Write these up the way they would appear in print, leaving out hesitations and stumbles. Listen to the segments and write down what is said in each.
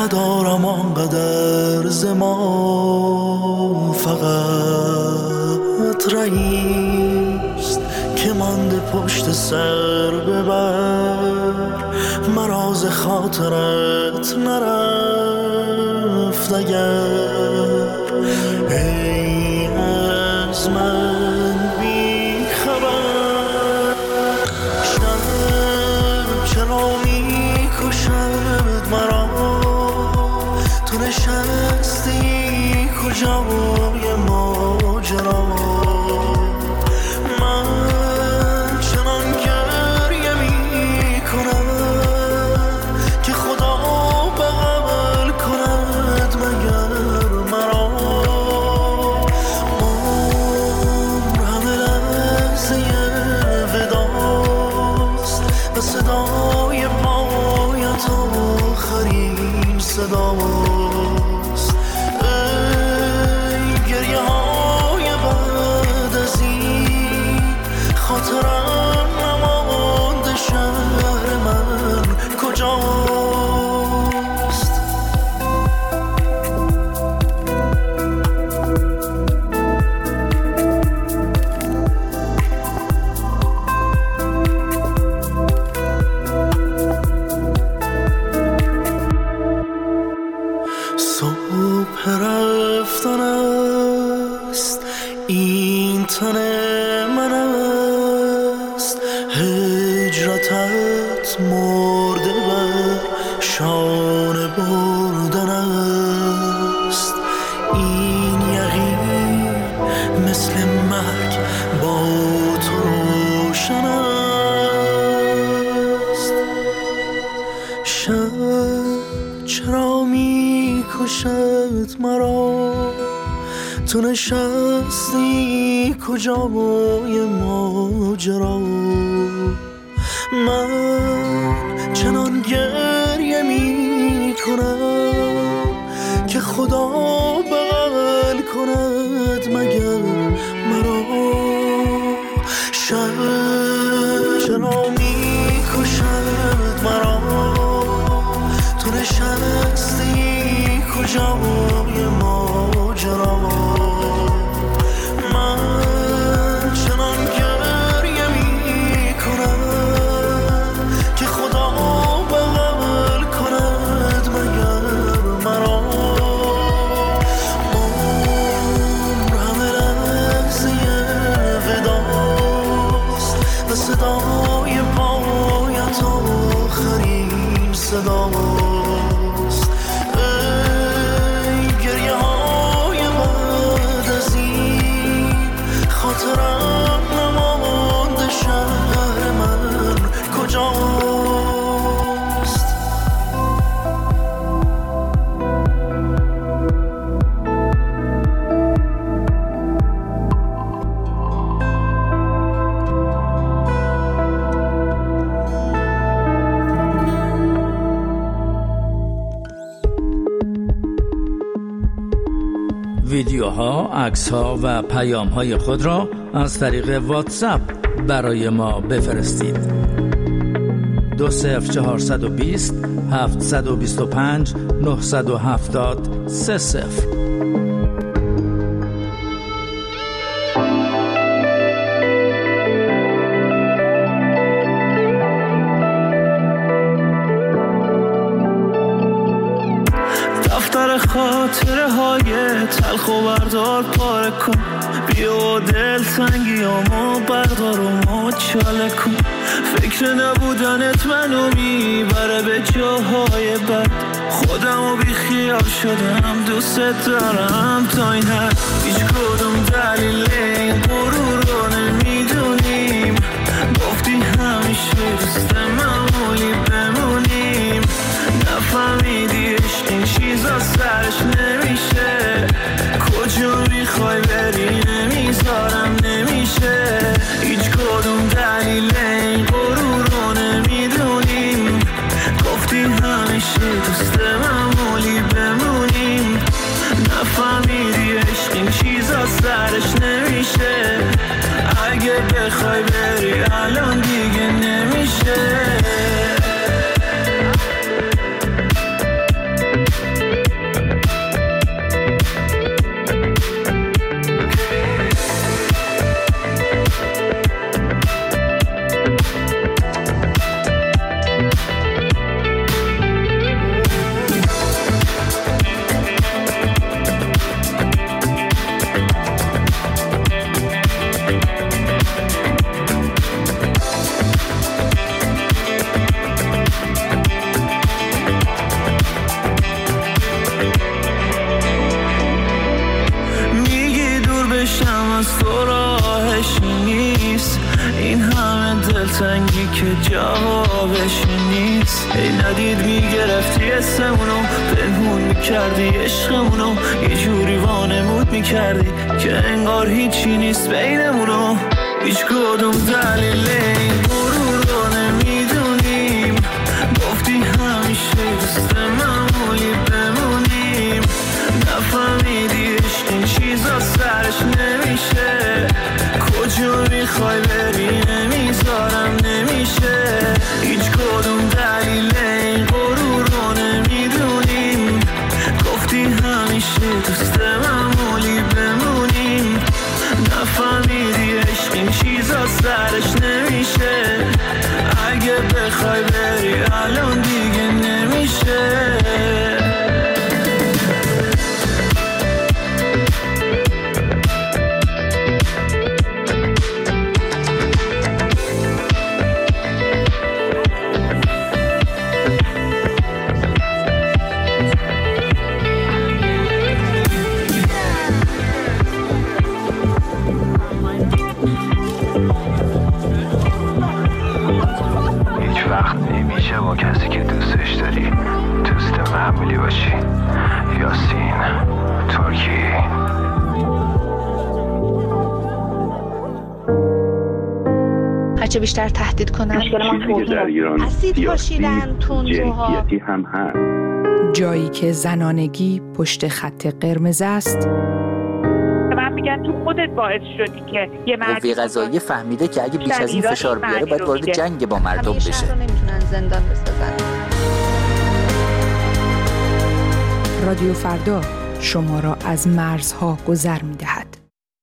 ندارم آنقدر زمان، فقط رئیست که مانده پشت سر ببر، مراز خاطرت نرفت اگر ای از من بی خبر. شب چرا می کشد مرا، تو نشستی کجای ماجرا، من چنان گریه می کنم که خدا بغل کند مگر مرا. عمر همه لحظه وداست و صدای پایت آخرین صداست. ای گریه های بعد از این خاطرم نمانده، شهر من کجاست؟ صبح رفتن است، این تن من است، هجرتت مرده بر شانه بردن است. این یقین مثل مرگ با تو روشن است. شب چرا می کشد مرا، تو نشستی کجای ماجرا، من چنان گریه می کنم که خدا بغل کند مگر مرا. شب چرا می کشد مرا، تو نشستی کجای ماجرا، من چنان گریه می کنم که خدا بغل کند مگر مرا. عمر همه لحظه وداست و صدای پایت آخرین صداست. ای گریه های بعد از این خاطرم نمانده، شهر من کجاست؟ ویدیوها، عکس‌ها و پیام‌های خود را از طریق واتساپ برای ما بفرستید. 20420 725 970 30. دفتر خاطره های تلخ و بردار پاره کن، بیا دل تنگیامو بردار و مچاله کن. فکر نبودنت منو میبره به جاهای بد، خودمو بی خیال شدم، دوست دارم تا این حد. هیچ کدوم دلیل این غرور رو نمیدونیم، گفتی همیشه دوست معمولی بمونیم. نفهمیدی عشق این چیزا سرش نمیشه، کجا میخوای بری نمیذارم نمیشه. هیچ کدوم دلیل این غرور رو نمیدونیم، گفتی همیشه دوست معمولی بمونیم. نفهمیدی عشق این چیزا سرش نمیشه، اگه بخوای بری الان دیگه نمیشه. حسمونو پنهون میکردی، عشقمونو یه جوری وانمود میکردی که انگار هیچی نیست بینمونو. هیچ کدوم دلیل این غرور رو نمیدونیم، گفتی همیشه دوست معمولی بمونیم، نفهمیدی عشق این چیزا سرش نمیشه، کجا میخوای بری نمیذارم نمیشه. هیچ کدوم دلیل این غرور رو نمیدونیم، گفتی همیشه دوست معمولی بمونیم، نفهمیدی عشق این چیزا سرش نمیشه، اگه بخوای بری الان دیگه نمیشه. با کسی که دوستش داری دوست معمولی باشی. یاسین ترکی. هرچه بیشتر تهدید کنن در ایران اسید پاشیدن تندروها هم هست. جایی که زنانگی پشت خط قرمز است. من میگن تو خودت باعث شدی که یه قوه قضاییه فهمیده که اگه بیش از این فشار بیاره باید وارد جنگ با مردم بشه. شهر رو نمیتونن زندان بسازن. رادیو فردا شما را از مرزها گذر می‌دهد.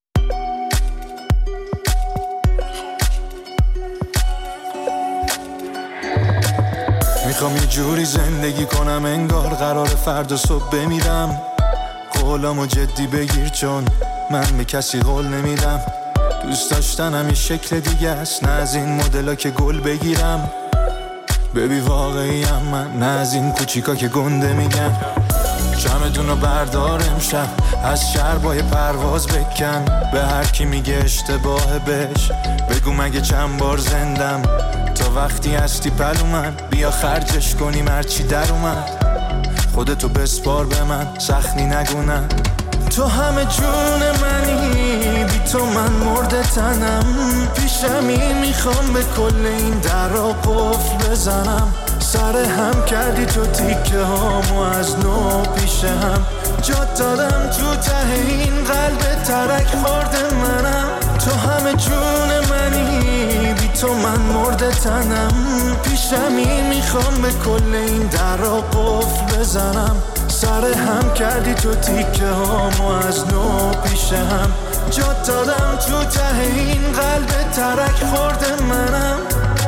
میخوام یه جوری زندگی کنم انگار قرار فردا صبح بمیرم. قولامو جدی بگیر چون من به کسی قول نمیدم. دوست داشتنم یه شکل دیگه است، نه از این مدلا که گل بگیرم. ببی واقعیم من، نه از این کوچیکا که گنده میگن. شمدونو بردار امشب از شربای پرواز بکن، به هر کی میگه اشتباه بش بگو مگه چند بار زندم. تا وقتی هستی پلو من بیا خرجش کنیم هرچی در اومد. خودتو بسپار به من سخنی نگونم. تو همه جون منی، بی تو من مرده تنم. پیشمی میخوام به کل این درا قفل بزنم. سر هم کردی تو تیکه هامو از نو پیش هم. جات دادم تو ته این قلب ترک خورده منم. تو همه جون منی، بی تو من مرده تنم. پیشمی میخوام به کل این درا قفل بزنم. سر هم کردی تو تیکه هامو از نو پیش هم. جات دادم تو ته این قلب ترک خورده منم.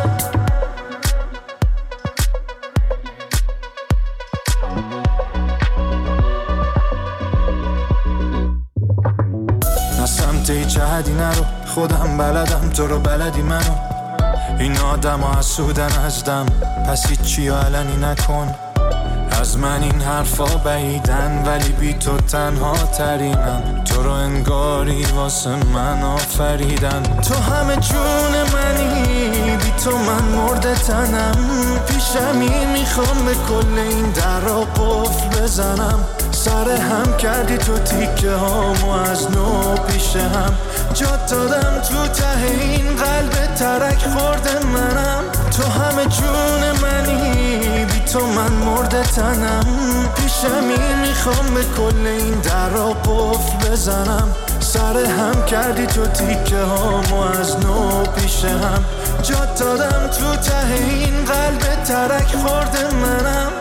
نه سمت هیچ حدی نرو، خودم بلدم تو رو بلدی منو. این آدم ها حسودن ازدم، پس هیچی علنی نکن. از من این حرفا بعیدن ولی بی تو تنها ترینم. تو رو انگاری واسه من آفریدن. تو همه جون منی، بی تو من مرده تنم. پیشمی میخوام به کل این درا قفل بزنم. سر هم کردی تو تیکه هامو از نو پیش هم. جات دادم تو ته این قلب ترک خورده منم. تو همه جون منی، بی تو من مرده تنم. پیشمی میخوام به کل این درا قفل بزنم. سر هم کردی تو تیکه هامو از نو پیش هم. جات دادم تو ته این قلب ترک خورده منم.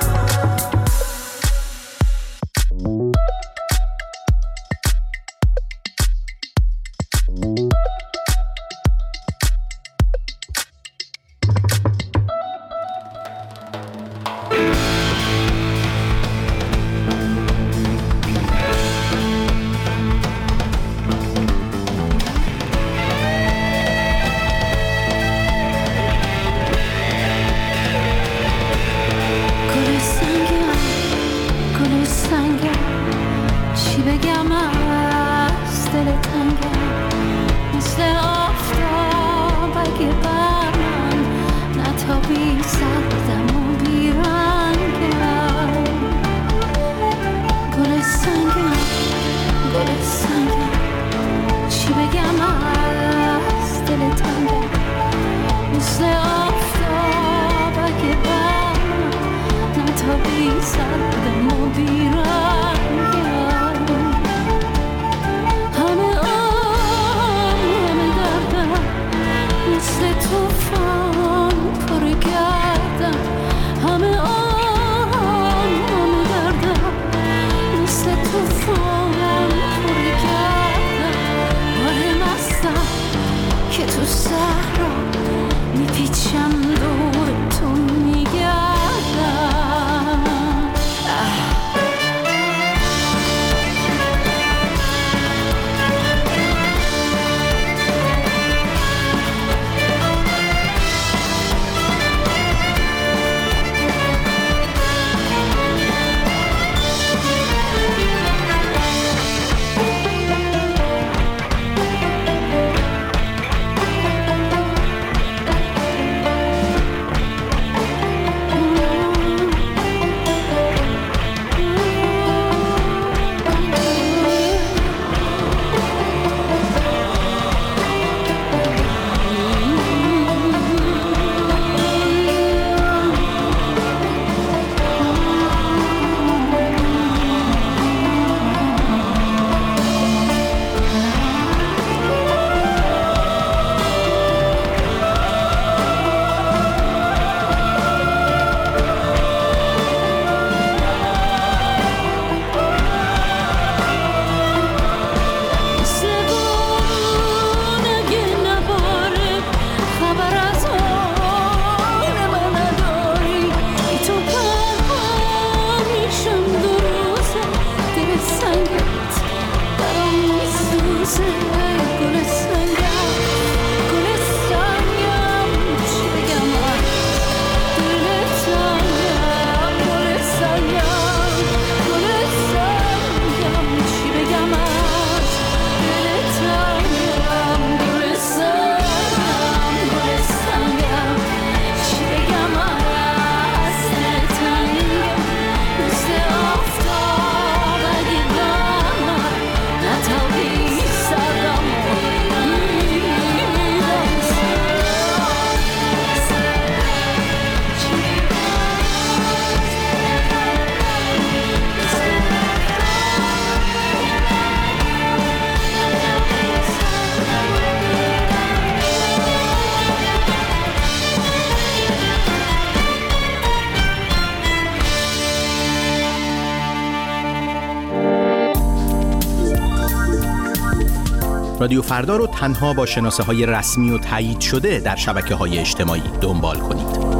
رادیو فردا رو تنها با شناسه‌های رسمی و تایید شده در شبکه‌های اجتماعی دنبال کنید.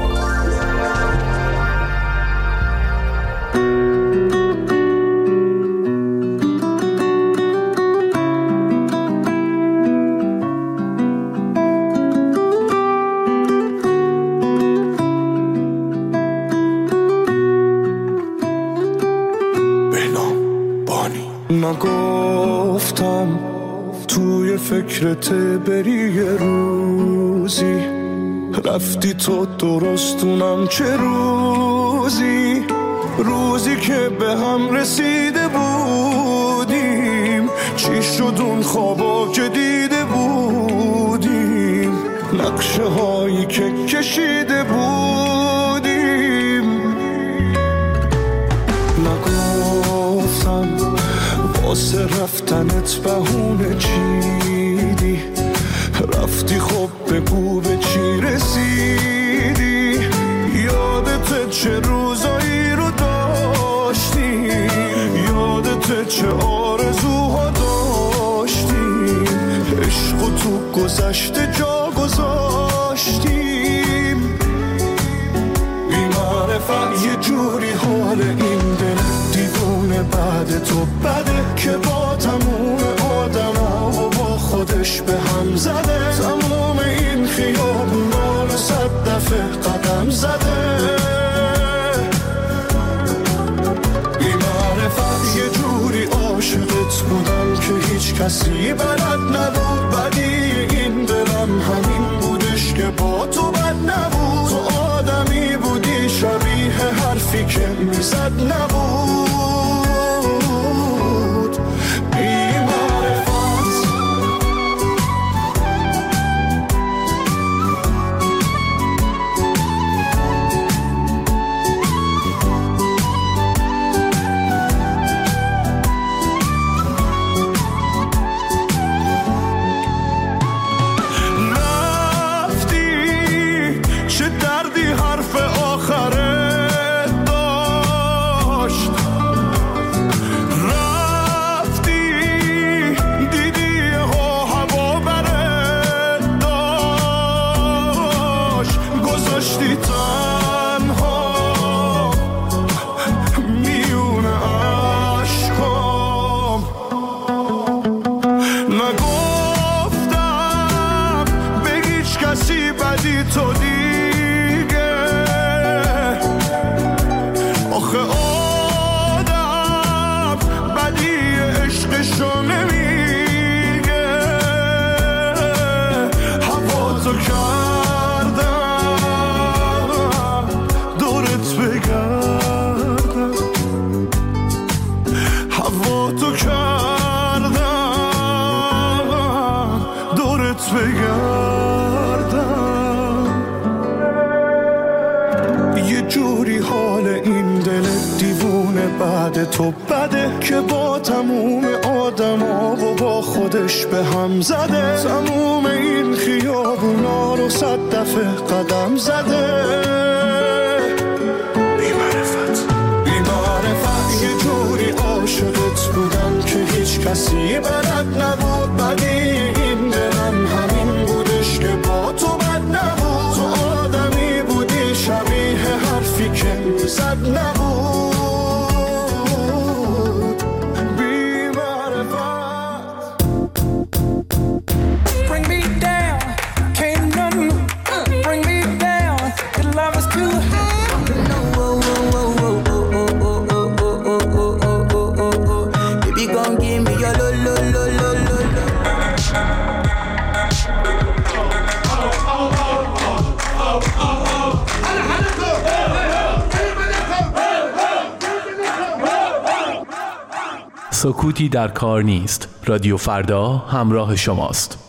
نگفتم توی فکرت بری یه روزی، رفتی تو درستونم چه روزی، روزی که به هم رسیده بودیم، چی شد اون خوابا که دیده بودیم، نقشه هایی که کشیده بودیم. نگفتم واسه رفتنت بهونه چیدی، رفتی خب بگو به چی رسیدی، یادت چه روزایی رو داشتیم، یادت چه آرزوها داشتیم، عشق تو گذشته جا گذاشتیم. بی‌معرفت یه جوری حال این دل دیوونه بعد تو بده که با تموم آدما و با خودش به هم زده، تموم این خیابونا رو 100 دفعه قدم زده. بی‌معرفت یه جوری عاشقت بودم که هیچ کسی بلد نبود، بدی این دلم همین بودش که با تو بد نبود، تو آدمی بودی شبیه حرفی که میزد نبود. تو بده که با تموم آدما و با خودش به هم زده، تموم این خیابونا رو 100 دفعه قدم زده. بی‌معرفت یه جوری عاشقت بودم که هیچ کسی بلد نبود، بدی این دلم همین بودش که با تو بد نبود، تو آدمی بودی شبیه حرفی که میزد نبود. سکوتی در کار نیست. رادیو فردا همراه شماست.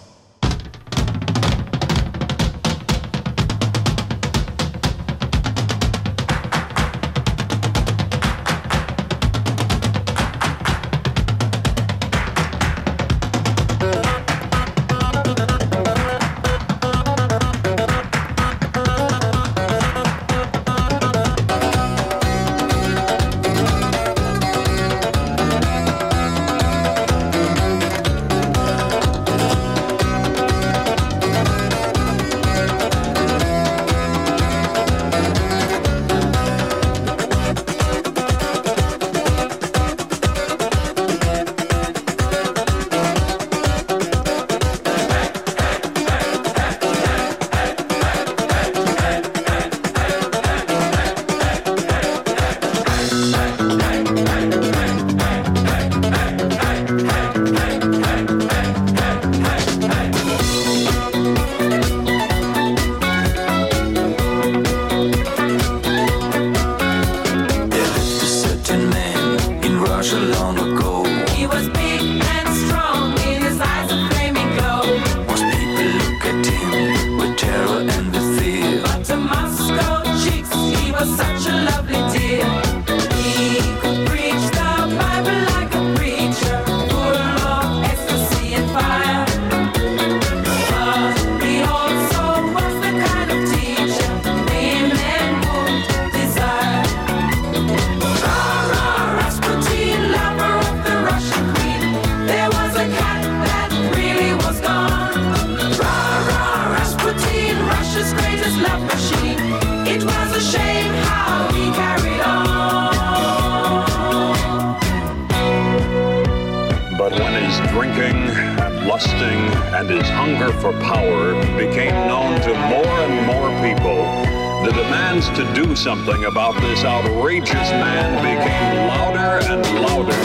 And his hunger for power became known to more and more people. The demands to do something about this outrageous man became louder and louder.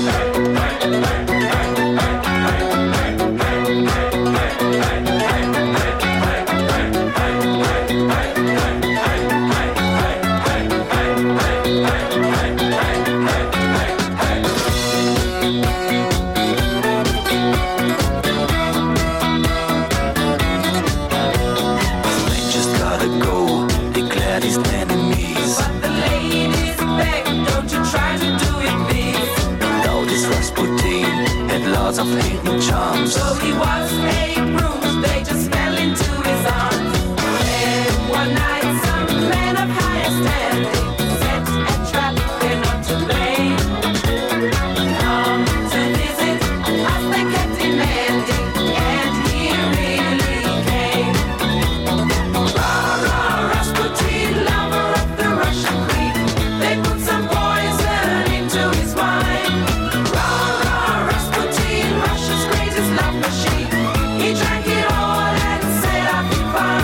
Of hidden charms. So he was a bruise, they just fell into his arms. And one night some men of higher standing set a trap, they're not to blame. Come to visit us, they kept demanding, and he really came. Rah-rah, Rasputin, lover of the Russian queen. They put some poison into his wine. Rah-rah, Rasputin, Russia's greatest love machine. He drank it all and said I'll be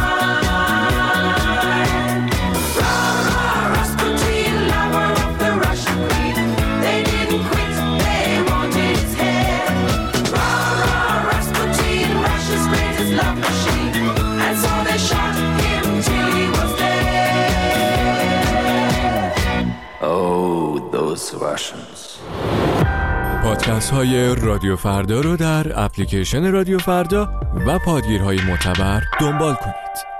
fine. Rah-rah, Rasputin, lover of the Russian queen. They didn't quit, they wanted his head. Rah-rah, Rasputin, Russia's greatest love machine. And so they shot him till he was dead. Oh, those Russians. پادکست های رادیو فردا رو در اپلیکیشن رادیو فردا و پادگیرهای معتبر دنبال کنید.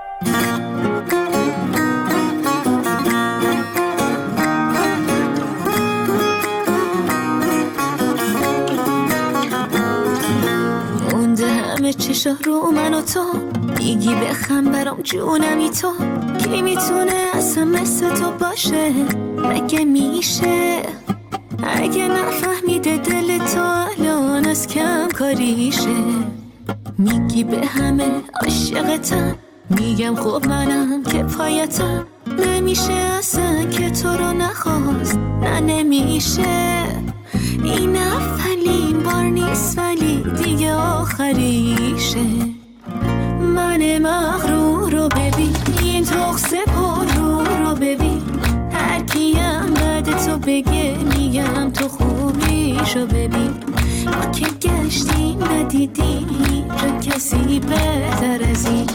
مونده همه چشا رو من و تو، میگی بخم برام جونمی تو. کی میتونه اصلا مثل تو باشه؟ مگه میشه؟ اگه نفهمیده دل تو الان از کم کاریشه. میگی به همه عاشقتم، میگم خب منم که پایتم. نمیشه اصلا که تو رو نخواست، نه نمیشه. این اولین بار نیست ولی دیگه آخریشه. من مغرور رو ببین، این تخصه پر رو ببین. هر کیم بعد تو بگه میگم تو خوبیشو ببین. ما که گشتیم ندیدیم را کسی بهتر از این.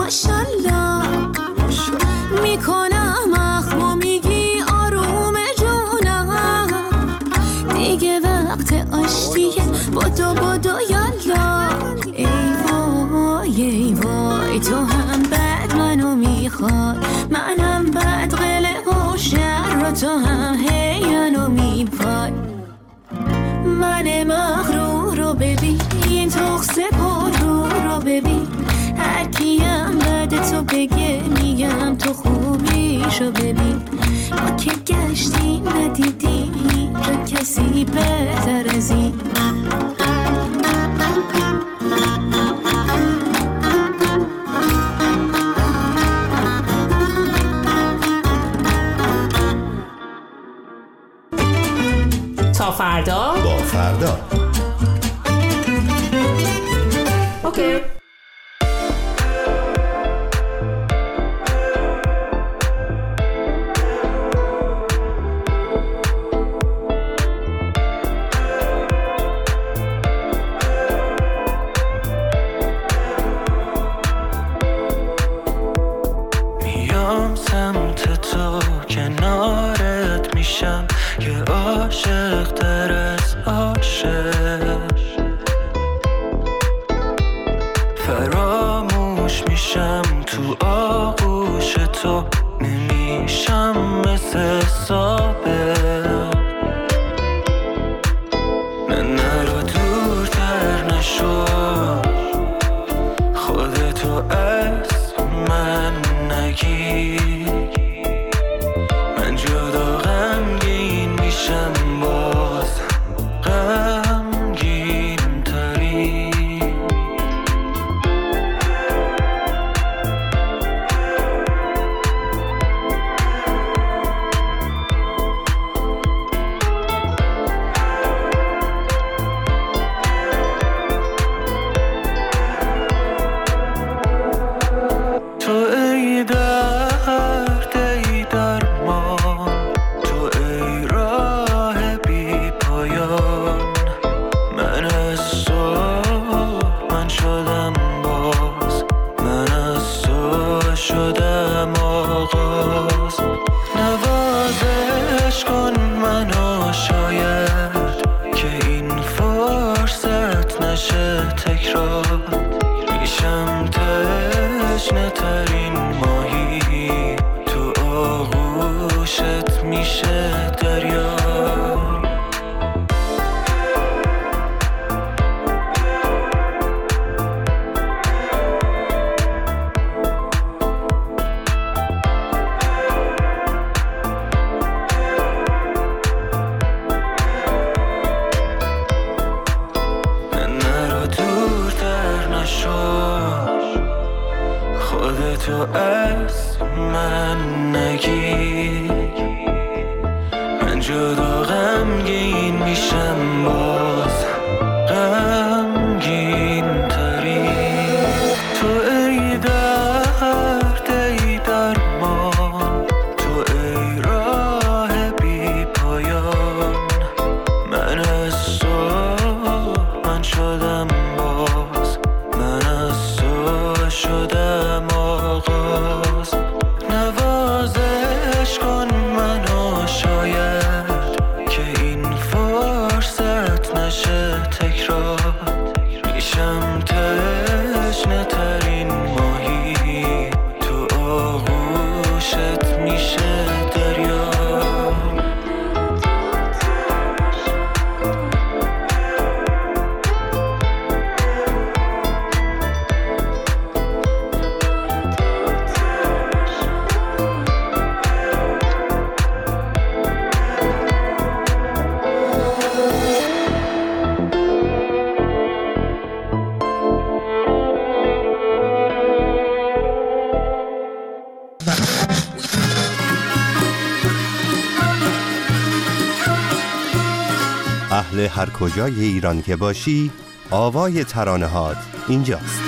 ماشالله میکنم اخمو میگی آروم جونم دیگه وقت آشتیه بدو یالا ای وای تو هم بد منو میخوای منم بد قله و شر رو تو هم هی منو میپای من مغرور رو ببین این تخصه پر رو ببین هر کیم بعد تو بگه میگم تو خوبیشو ببین ما که گشتیم ندیدیم هیچ کسی بهتر از این تا فردا با فردا اوکی. میام سمت تو کنارت میشم که عاشق تر از عاشق فراموش میشم تو آغوش تو نمیشم مثل سابق نه رو دورتر نشو خودتو از من نگیر من جدا غمگین میشم باز غمگین تری تو ای درد ای درمان تو ای راه بی پایان من از تو من شدم باز من از تو شدم آغاز نوازش کن منو شاید که این فرصت نشه تکرار میشم تشنه ترین ماهی تو آغوشت میشه دریا نرو دورتر نشو خودتو از من نگیر من جدا غمگین میشم باز غمگین تری تو ای درد ای درمان تو ای راه بی پایان من از تو من شدم باز من از تو شدم آغاز نوازش کن منو شاید که این فرصت نشه تکرار میشم تشنه ترین ماهی تو آغوشت میشه دریا اهل هر کجای ایران که باشی آوای ترانه‌هات اینجاست.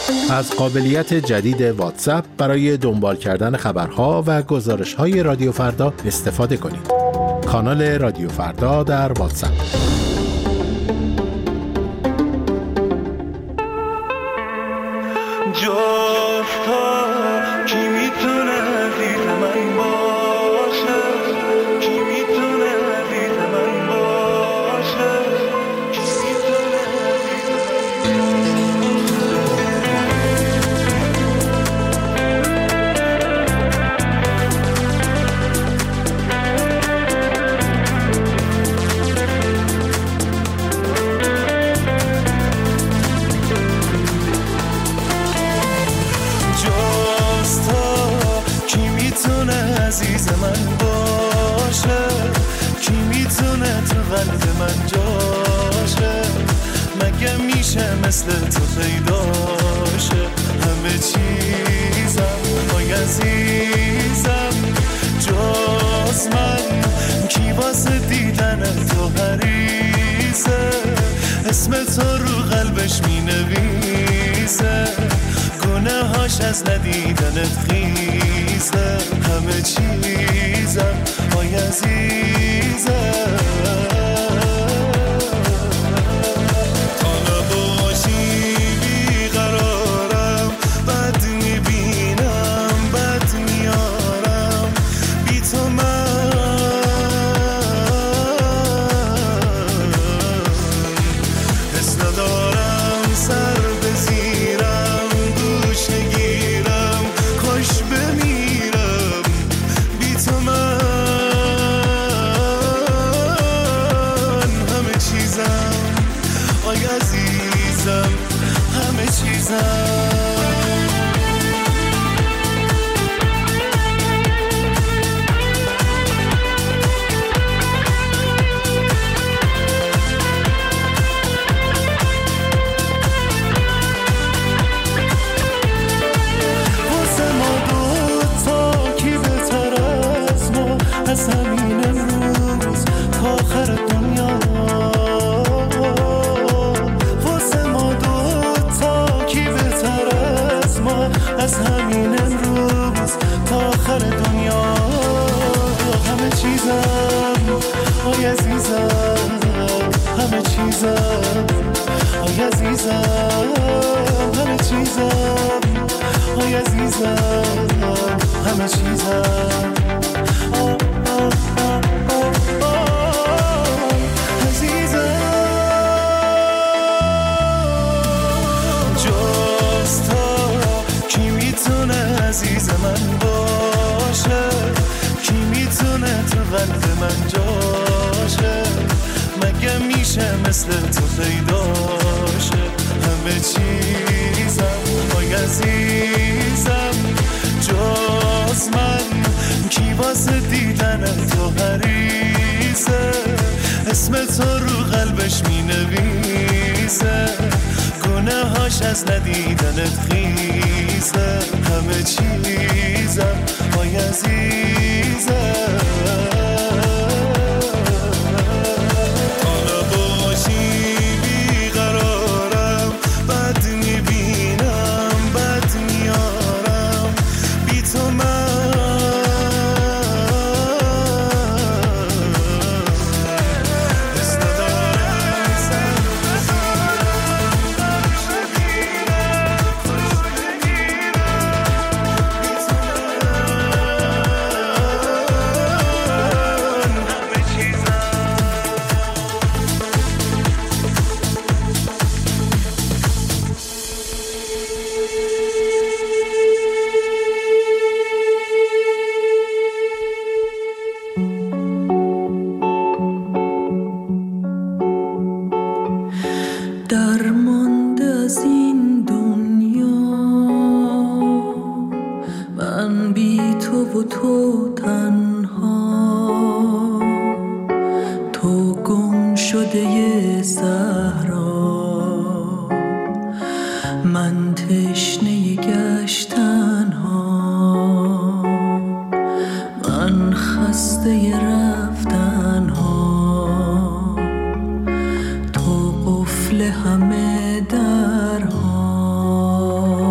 از قابلیت جدید واتساپ برای دنبال کردن خبرها و گزارش‌های رادیو فردا استفاده کنید. کانال رادیو فردا در واتساپ. مثل تو پیداشه همه چیزم وای عزیزم جز من کی واسه دیدن تو حریصه اسم تو رو قلبش می نویسه گناهاش از ندیدنت خیزه همه چیزم وای عزیزم مثل تو پیداشه همه چیزم وای عزیزم جز من کی واسه دیدن تو حریصه اسم تو رو قلبش می نویسه گناهاش از ندیدنت خیزه همه چیزم وای عزیزم همه درها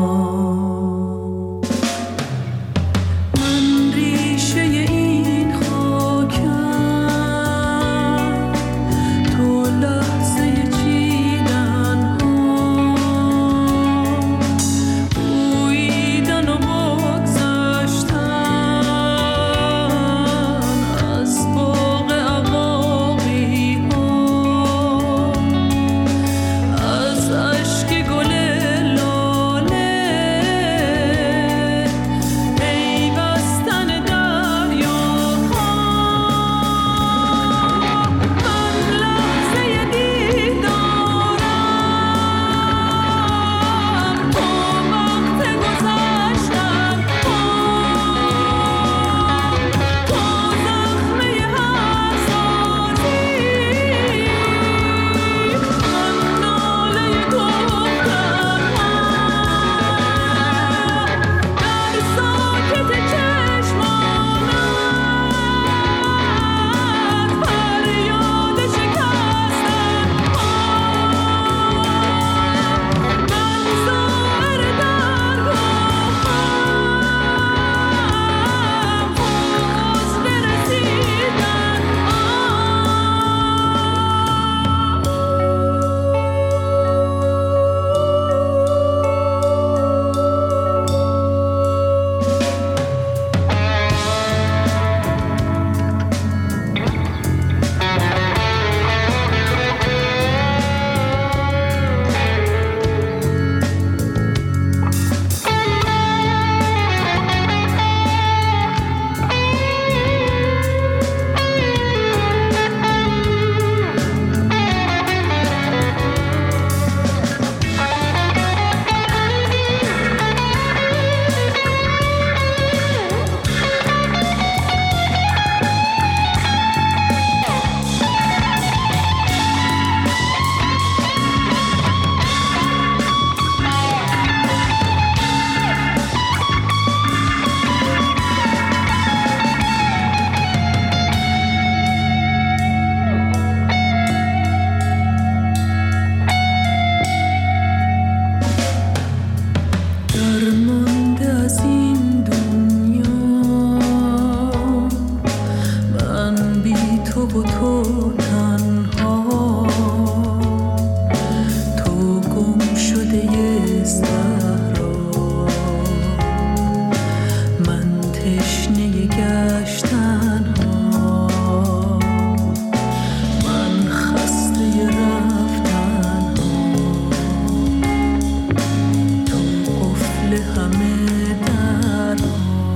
همه درها.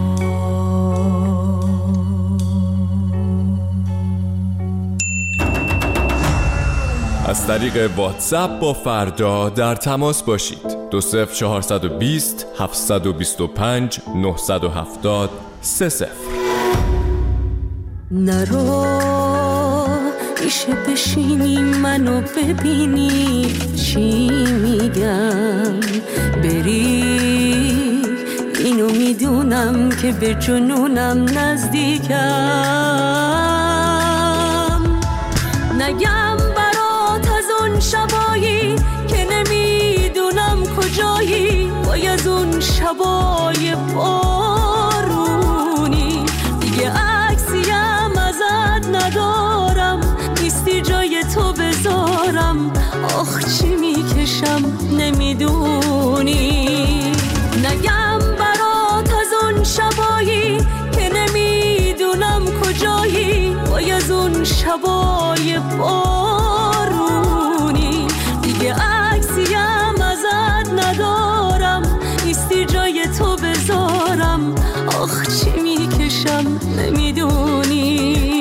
از طریق واتساپ با فردا در تماس باشید. 20420 725 970 30. نرو میشه بشینی منو ببینی چی میگم، بری اینو میدونم که به جنونم نزدیکم. نگم برات از اون شبایی که نمیدونم کجایی، وای از اون شبای بارونی، دیگه عکسیم ازت ندارم، نیستی جای تو بذارم، آخ چی میکشم نمیدونی. نگم برات از اون شبایی که نمیدونم کجایی، وای از اون شبای بارونی، دیگه عکسیم ازت ندارم، نیستی جای تو بذارم، آخ چی میکشم نمیدونی.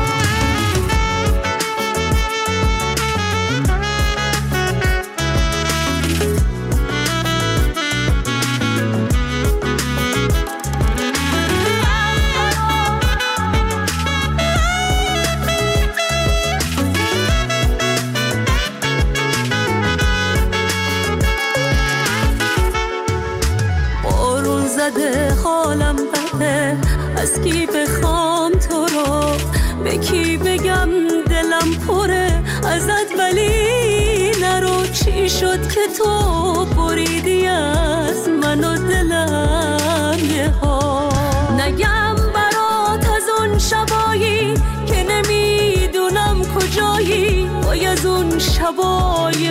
حالم بده، از کی بخوام تو رو، به کی بگم دلم پره ازت، ولی نرو. چی شد که تو بریدی از من و دلم یه ها. نگم برات از اون شبایی که نمیدونم کجایی، وای از اون شبای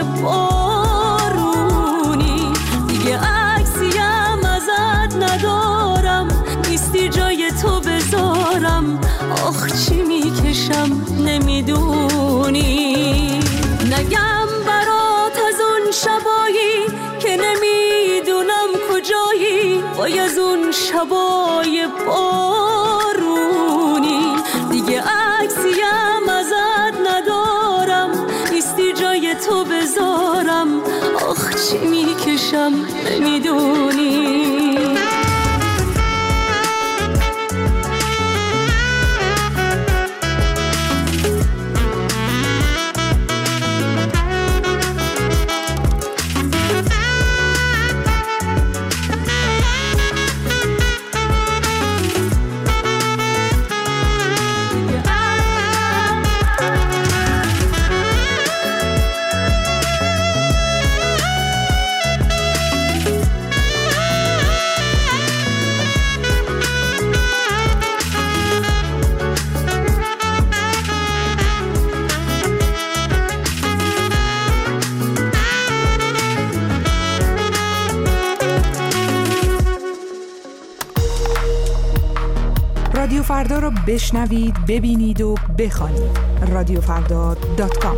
بارونی، دیگه عکسیم ازت ندارم، نیستی جای تو بذارم، آخ چی میکشم نمیدونی. نگم برات از اون شبایی که نمیدونم کجایی، وای از اون شبای بارونی، دیگه عکسیم ازت ندارم، نیستی جای تو بذارم، آخ چی میکشم نمیدونی. رادیو فردا رو بشنوید، ببینید و بخوانید. رادیوفردا.com.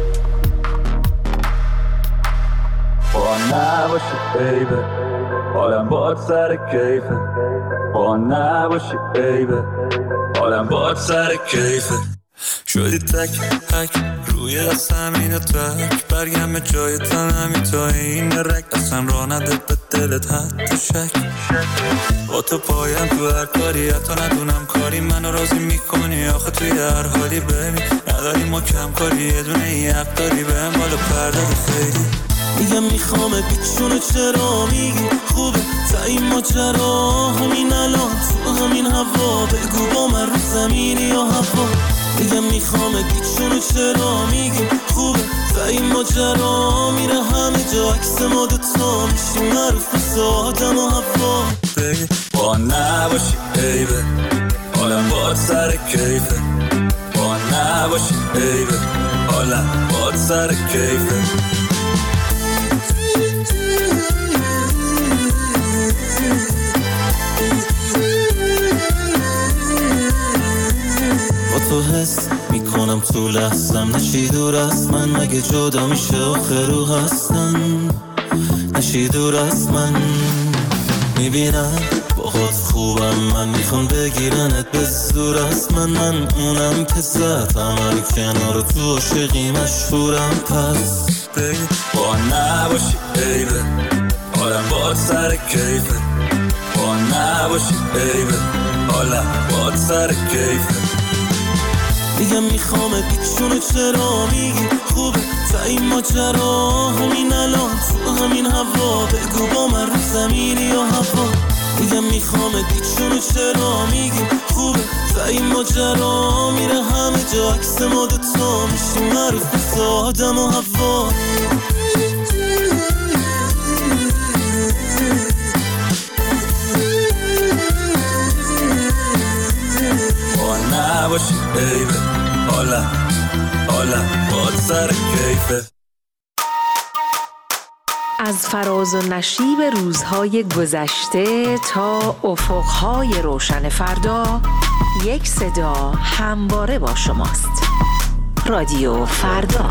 با نباشی بیبه حالم باد سر کیفه، با نباشی بیبه حالم باد سر کیفه. شدی تک تک روی دستم تک، برگم جای تنمی تا این رک، اصلا راه نده به دلت حتی شک. با تو پایم تو هر کاری، حتی ندونم کاری منو راضی میکنی، آخه توی هر حالی ببین نداری ما کم کاری، یه دونه یه حق داری بهم بالا پرده خیلی. میگم میخوامه بیچونو چرا میگی خوبه تا این ماجرا، همین الان تو همین هوا، بگو با من رو زمینی یا هوا. میگم میخوامه بیچونو چرا میگی خوبه تا این ماجرا، میره همه جا عکس ما دوتا، میشیم معروف مثل آدم و هوا. بگی با نباشی بیبه حالم باد سر کیفه، با نباشی بیبه حالم باد سر کیفه. با تو حس میکنم تو لحظم، نشی دور از من مگه جدا میشه آخر رو هستن، نشی دور از من. میبینم با خود خوبم، من میخوام بگیرنت به زور از من اونم که زدم هر کنار تو عاشقی مشهورم. پس بیبی با نباشی بیبی حالم باد سر کیفه، با نباشی بیبی حالم باد سر کیفه. میگم میخوامت بیچونه چرا میگی خوبه تا این ماجرا همین الان تو همین هوا بگو با من رو زمینی یا هوا. میگم میخوامت بیچونه چرا میگی خوبه تا این ماجرا میره همه جا عکس ما دوتا میشیم معروف مثل آدم و هوا. با نباشی بیبی حالا باد سر کیفه. از فراز و نشیب روزهای گذشته تا افقهای روشن فردا، یک صدا همواره با شماست. رادیو فردا.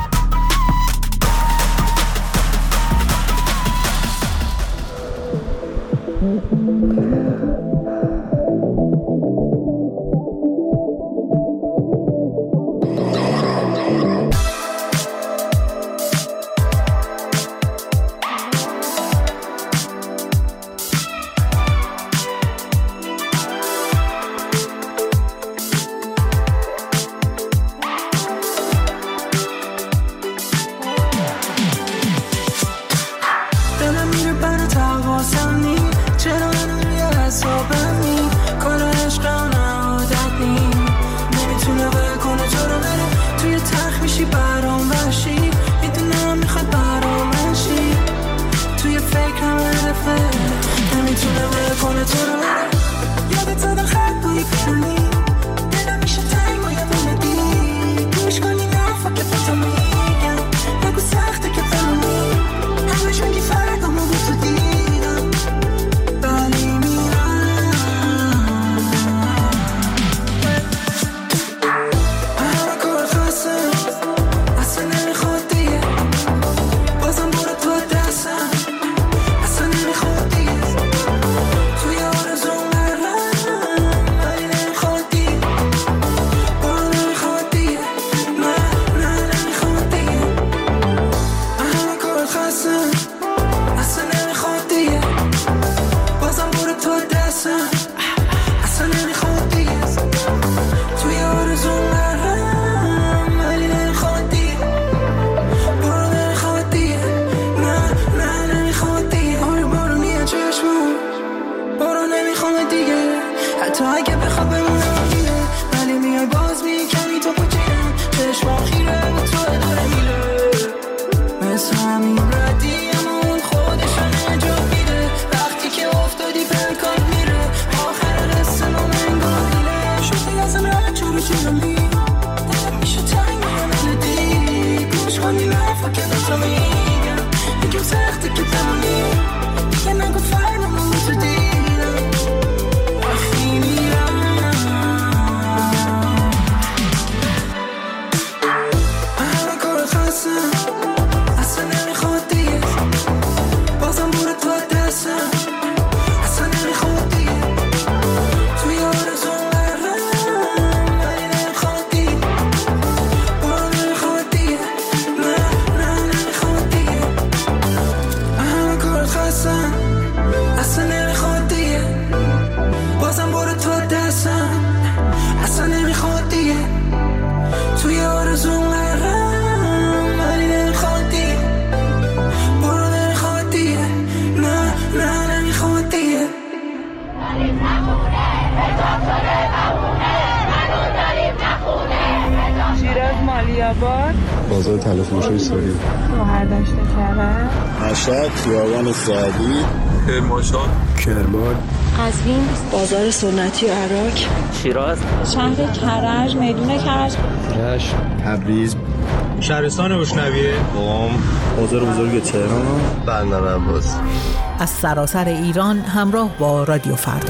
بازار تلفروشی سوری، برداشت کرد، مشهد، خیابان سعدی، کرمانشاه، کرمان، قزوین، بازار سنتی عراق، شیراز، شهر کرج، میدون کرج، رشت، تبریز، شهرستان اشنویه، قم، بازار بزرگ تهران، بندر عباس. از سراسر ایران همراه با رادیو فردا.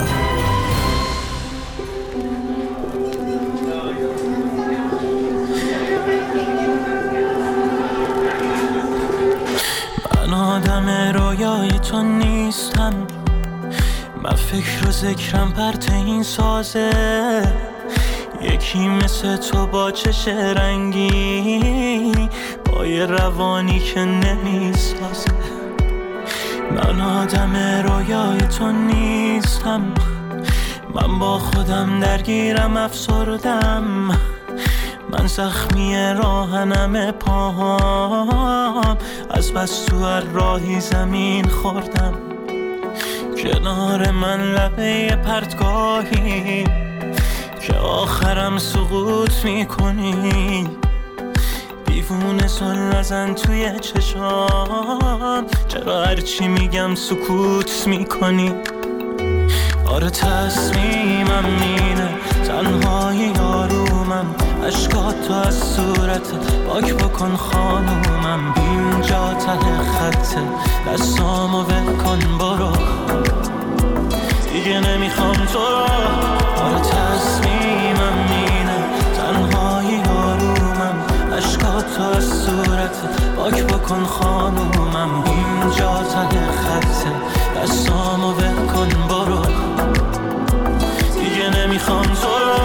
من آدم رویای تو نیستم، من فکر و ذکرم پرت این سازه، یکی مثل تو با چش رنگی، با یه روانی که نمیسازه. من آدم رویای تو نیستم، من با خودم درگیرم افسردم، من زخمی راهنم پاهام، از بس تو هر راهی زمین خوردم. کنار من لبه پرتگاهی که آخرم سقوط میکنی، دیوونه سل نزن توی چشام، چرا هرچی میگم سکوت میکنی؟ آره تصمیمم اینه، تنهای یارومم، اشکات تو از صورتت پاک بکن خانومم، اینجا ته خطه، دستامو ول کن برو، دیگه نمیخوام تو رو. آره تصمیمم اینه، تنهای یارومم، اشکات تو از صورتت پاک بکن خانومم، اینجا ته خطه، دستامو ول کن برو، دیگه نمیخوام تو رو.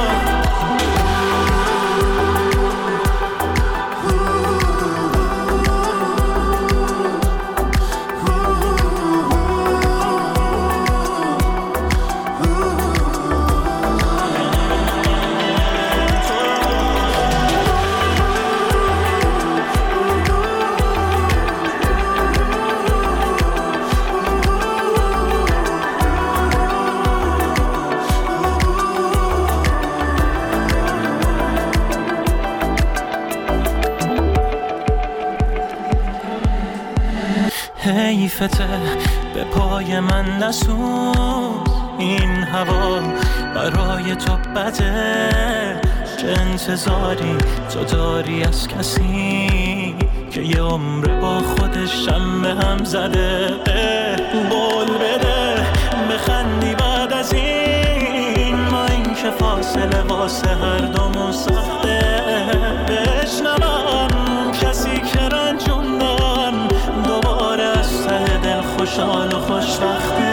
حیفته به پای من نسوز، این هوا برای تو بده، چه انتظاری تو داری از کسی که یه عمر با خودش هم به هم زده؟ بول بده بخندی بعد از این، ما این که فاصله واسه هر دومون سخته، بشنوم کسی که رنجوندم دوباره از ته دل خوشحال و خوشبخته.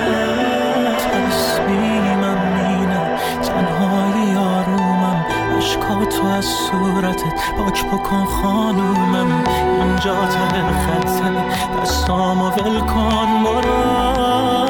تصمیمم اینه، تنهای یارومم، اشکاتو از صورتت پاک بکن خانومم، اینجا ته خطه، دستامو ول کن برو.